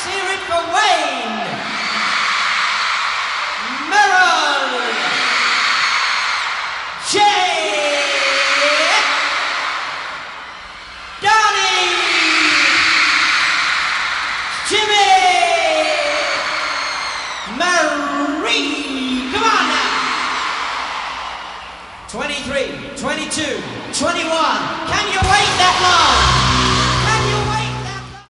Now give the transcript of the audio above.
hear it for Wayne. Merrill. Jay. Donnie. Jimmy. Marie. Come on now. 23, 22, 21. Can you wait that long?